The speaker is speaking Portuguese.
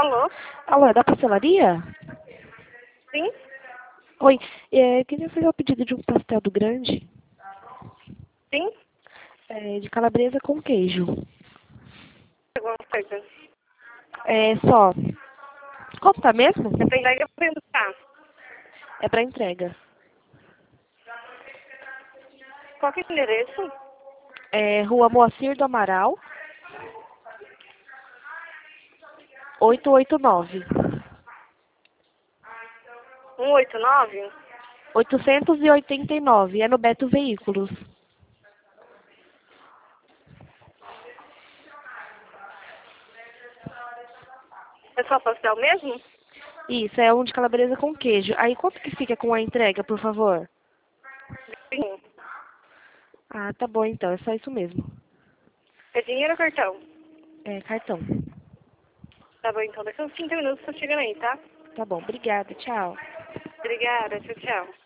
Alô? Alô, é da pastelaria? Sim? Oi, queria fazer o pedido de um pastel do grande, Sim? de calabresa com queijo. Alguma coisa. Só. Quanto tá mesmo? Eu tenho ideia pra buscar. É pra entrega. Qual que é o endereço? Rua Moacir do Amaral, 889. 189? 889, é no Beto Veículos. É só pastel mesmo? Isso, é um de calabresa com queijo. Aí quanto que fica com a entrega, por favor? Sim. Ah, tá bom então, é só isso mesmo. É dinheiro ou cartão? Cartão. Tá bom, então. Daqui uns 30 minutos tô chegando aí, tá? Tá bom, obrigada, tchau. Obrigada. Tchau, tchau.